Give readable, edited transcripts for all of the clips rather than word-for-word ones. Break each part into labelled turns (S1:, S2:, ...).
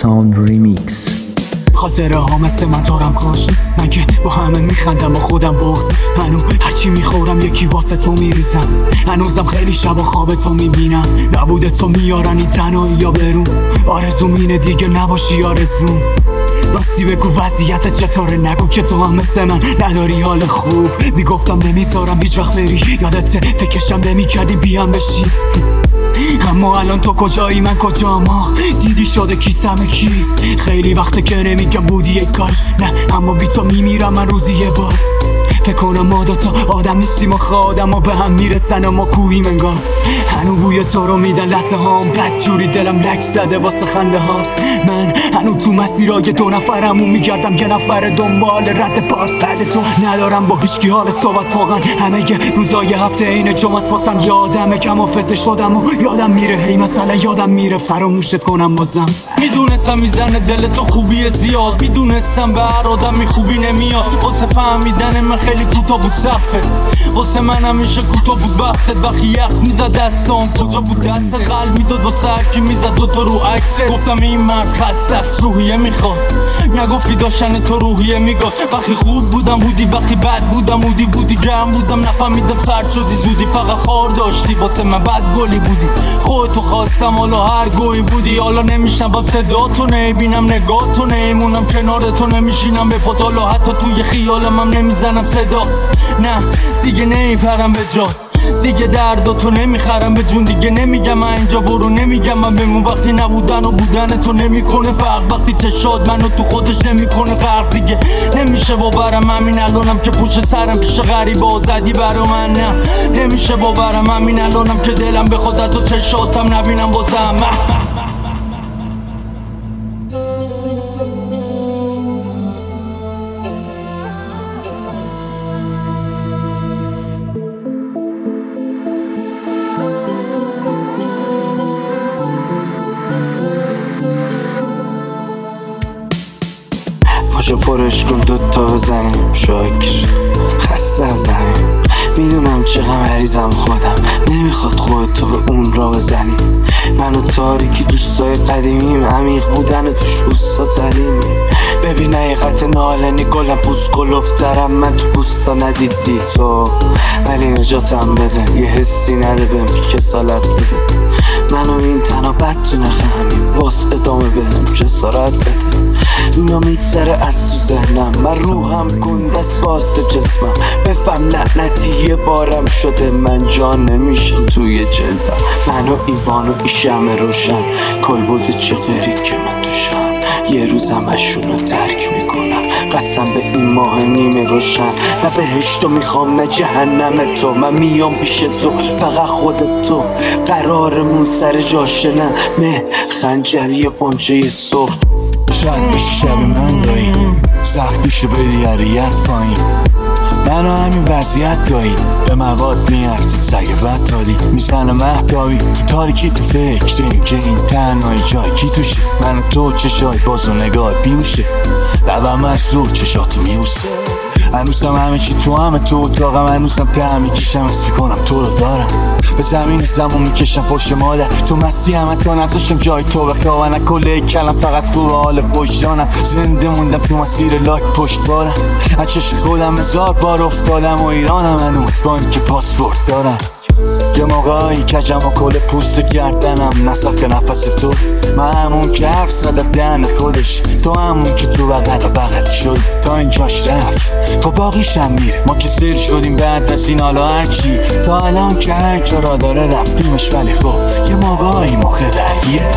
S1: ساوند ریمیکس.
S2: خاطره ها مثل من دارم کاش من که با همه میخندم با خودم بغض. هنو هرچی میخورم یکی واسه تو میریزم. هنوزم خیلی شبا خواب تو میبینم. نبوده تو میارن این تنهایی یا برون. آرزوم اینه دیگه نباشی آرزوم. راستی بگو وضعیت چطوره، نگو که تو هم مثل من نداری حال خوب. میگفتم نمیذارم هیچ وقت بری، یادته فکرشم نمیکردی بیام بشی. اما الان تو کجایی من کجا، ما دیدی شده کیسم کی. خیلی وقته که نمیگم بودی یک کار، نه اما بی تو میمیرم من روزی یه بار. فکر کنم ما دوتا آدم نیستیم آخه آدم ها به هم میرسن و ما کوهیم انگار. هنو بوی تو رو میدن لحظه هام، بد جوری دلم لک زده واسه خنده هات. من هنو تو مسیرای دو نفرمون میگردم، یه نفر دنبال رد پاس. بعد تو ندارم با هیچکی حال صحبت، واقعا همه روزای هفته اینه جمعه واسم یادمه. کم حافظه شدم و یادم میره، هی مثلا یادم میره فراموشت کنم بازم.
S3: میدونستم میزنه دل تو خوبی زیاد، میدونستم به هر آدمی خوبی نمیاد. واسه فهمیدن من خیلی کوتاه بود صفت، واسه من همیشه کوتاه بود وقتت. وقتی یخ میزد دستام کجا بود دست، قلب میداد واسه هرکی میزد دوتا رو عکسه. گفتم این مرد خسته است روحیه میخواد، نگفتی داشتن تو روحیه میگاد. وقتی خوب بودم بودی، وقتی بد بودم بودی گرم بودم نفهمیدم سرد شدی زودی. فقط خار داشتی واسه من بد گلی بودی، خودتو خواستم حالا هر گوی بودی. حالا نمیشنوم صدا تو، نمیبینم نگاه تو، نمیمونم کنار تو، نمیشینم به پات. حالا حتی توی خیالم هم نمیزنم صدات. نه دیگه نمیپرم به جات، دیگه درد تو نمیخرم به جون. دیگه نمیگم من اینجا برو، نمیگم من بمون. وقتی نبودن و بودن تو نمیکنه فرق، وقتی چشاد منو تو خودش نمیکنه غرق. دیگه نمیشه باورم همین الانم که پوش سرم پیش غریبا زدی برا من. نه نمیشه باورم همین الانم که دلم بخواد تو چشاتم نبینم بازم.
S4: پاشو پرش کن دوتا بزنیم، شاکر خسته از زمین. میدونم چقدر مریضم خودم، نمیخواد خودتو به اون را بزنی. منو تاریکی دوستای قدیمیم، عمیق بودن توش پوستا ترینی. ببین حقیقت نالنی گلم پوست گلفترم من تو پوستا ندیدی تو. ولی نجاتم بده، یه حسی نده بهم که کسالت بده. منو این تنها بد تو نخمیم، واسه ادامه بهم جسارت بده. اینا میگذره از تو ذهنم، من روحم گنده است واسه جسمم. بفهم لعنتی یه بارم شده، من جان نمیشم توی جلدم. منو ایوان و ای شمع روشن، کل بوده چغری که من توشم. یه روز همشونو ترک میکنم، قسم به این ماه نیمه روشن. نه بهشتو میخوام نه جهنم تو، من میام پیش تو فقط خودت تو. قرارمون سر جاشه، نه مه خنجری قنچه سرخ.
S2: شاید بشی شب من دایی، سختیشو بدی یریت پایین. منو همین وضعیت دایی، به مواد میارزید سگ بطالی. میزنه مهتابی تو تاریکی، تو فکریم که این تنهایی جای کی توشه. من تو چشای باز و نگاه بیوشه، لبم از دور چشاتو میوسه. هنوزم همه چی تو همه تو اتاقم، هنوزم ته میکشم اسم میکنم تو رو دارم. به زمین زمون میکشم فوش مادر، تو مستی همه تو نذاشتم جای تو بخواه. نه کله کلم فقط خوب حال وجدانم، زنده موندم تو مسیر لاک پشتوارم. از چشم خودم هزار بار افتادم و ایرانم هنوز با این که پاسپورت دارم. یه موقعی کجم و کل پوست گردنم نسخ نفس تو. من همون که حرف زدم دهن خودش، تو همون که تو بغل شد تا اینجاش رفت. خب باقیشم میره، ما که سیر شدیم بعد بسین حالا هرچی. تا الان که هر جا را داره رفتیمش، ولی خب یه موقعی مخه درگیره.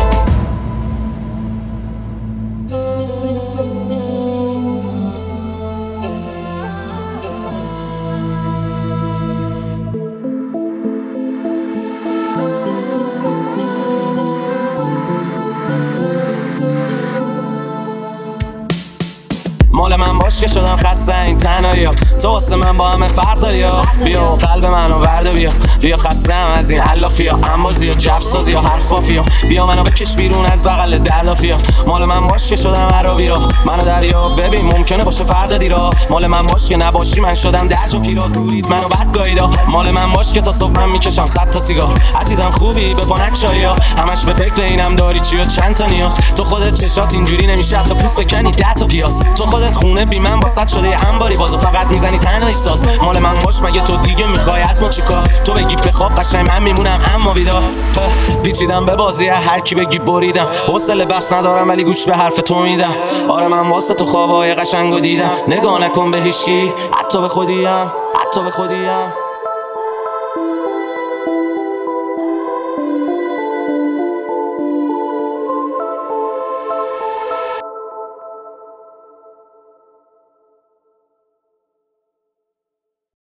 S5: مال من باشه
S1: باش که شدم خسته این تنهایی ها. تو واسه من با همه فرق داری ها. بیا قلب منو ورده بیا خستم از این علافی ها، انبازی ها، جفسازی ها، حرفافی ها. بیا منو بکش بیرون از بغل دلافی ها. مال من باش که شدم عربی را منو دریا ببین ممکنه باشه فردا دیرا. مال من باش که نباشی من شدم درجا پیرا دورید منو بد گاییدا. مال من باش که تا صبح من میکشم 100 تا سیگار. عزیزم خوبی به پانک چایا همش به فکر اینم داری چی و چند تا نیاز. تو خودت چشات اینجوری نمیشه حتی پوست بکنی 10 تا پیاس. تو خودت خونه بی من واسط شده انباری بازو فقط میزنی تنها ایستاز. مال من باش مگه تو دیگه میخوای از ما چیکار؟ تو بگی بخواب قشنگ من میمونم اما بیدار. پیچیدم به بازی هر کی بگی بریدم. حوصله بس ندارم ولی گوش به حرف تو میدم. آره من واسه تو خوابای قشنگو دیدم. نگاه نکن به هیچکی حتی به خودیم.